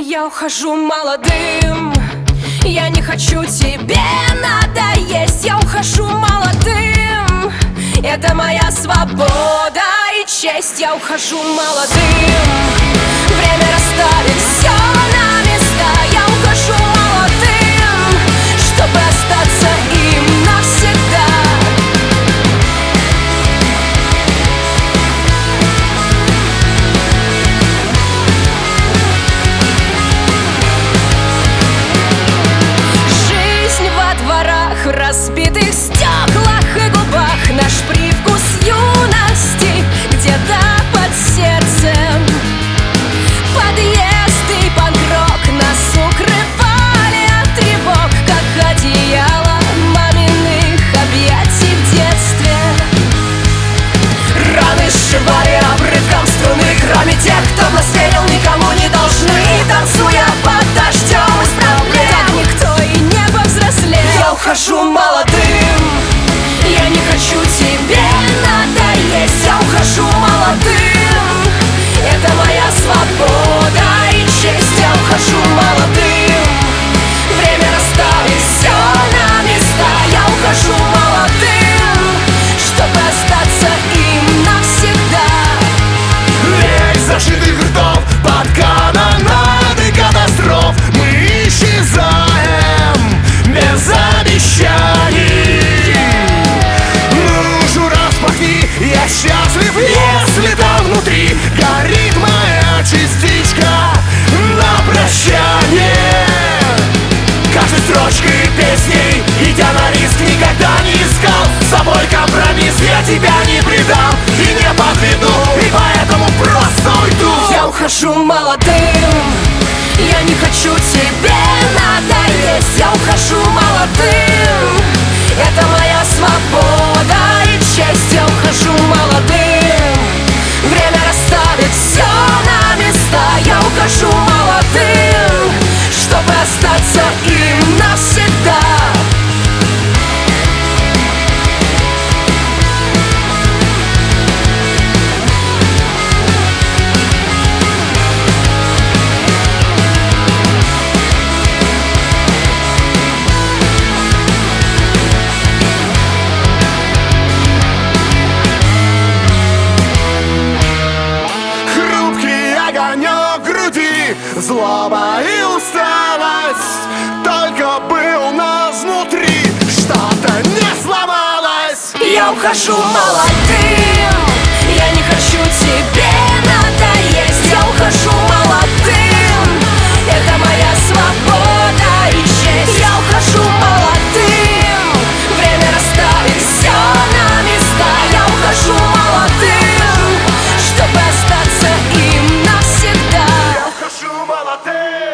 Я ухожу молодым, я не хочу тебе надоесть. Я ухожу молодым, это моя свобода и честь. Я ухожу молодым, время расставит все на места. Я ухожу молодым, чтобы остаться им навсегда. В разбитых стеклах и губах наш привкус юности где-то под сердцем. Подъезд и панк-рок нас укрывали от тревог, как одеяло маминых объятий в детстве. Раны сшибали обрывком струны, кроме тех, кто в нас верил, никому не должны. Танцуя под дождем из проблем, так никто и не повзрослел. Я ухожу молодым, я не хочу тебе надоесть. Я ухожу молодым, это моя свобода и честь. Я ухожу молодым, время расставит все на места. Я ухожу молодым, чтобы остаться им навсегда. Весь зашитых ртов под канонады катастроф мы исчезаем без обещаний. Ну же, распахни, я счастлив, если там внутри горит моя частичка на прощание. Каждой строчкой песней, идя на риск, никогда не искал с собой компромисс. Я тебя не предам и не подведу, и поэтому просто уйду. Я ухожу молодым, я не хочу тебе надоесть. Я ухожу молодым, это моя свобода и честь. Я ухожу молодым, время расставит все на места. Я ухожу молодым, чтобы остаться им навсегда. Злоба и усталость, только бы у нас внутри что-то не сломалось. Я ухожу молодым, я не хочу тебе надоесть. Я ухожу молодым, это моя свобода и честь. Я ухожу молодым, время расставит все на места. Я ухожу молодым, чтобы остаться им навсегда. Я ухожу молодым.